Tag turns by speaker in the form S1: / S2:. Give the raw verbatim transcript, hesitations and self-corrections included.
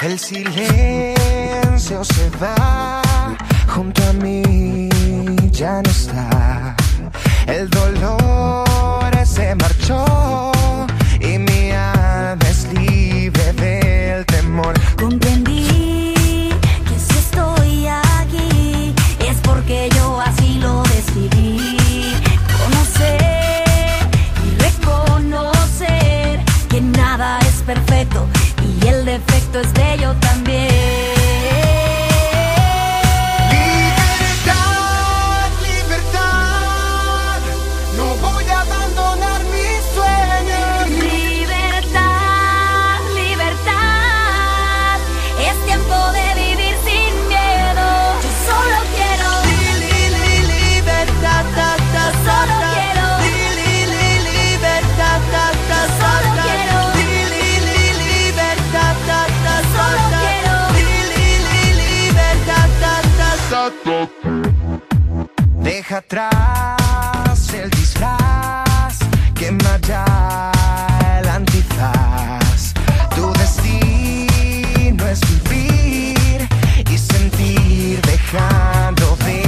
S1: El silencio se va, junto a mí ya no está. El dolor se marchó y mi alma es libre del temor.
S2: Comprendí que si estoy aquí es porque yo así lo decidí. Conocer y reconocer que nada es perfecto y el defecto es de yo también.
S1: Libertad, libertad, no voy a abandonar mis sueños.
S2: Libertad, libertad, es tiempo de vivir sin miedo. Yo solo quiero
S1: Li, li, li, libertad, ta, ta,
S2: solo
S1: ta,
S2: quiero
S1: li, li, li, libertad, ta, ta,
S2: solo
S1: ta,
S2: quiero
S1: li, li, li, libertad, ta, ta,
S2: solo
S1: ta,
S2: quiero
S1: li, li, li, libertad, ta, ta, ta. Deja atrás el disfraz, quema ya el antifaz. Tu destino es vivir y sentir dejando de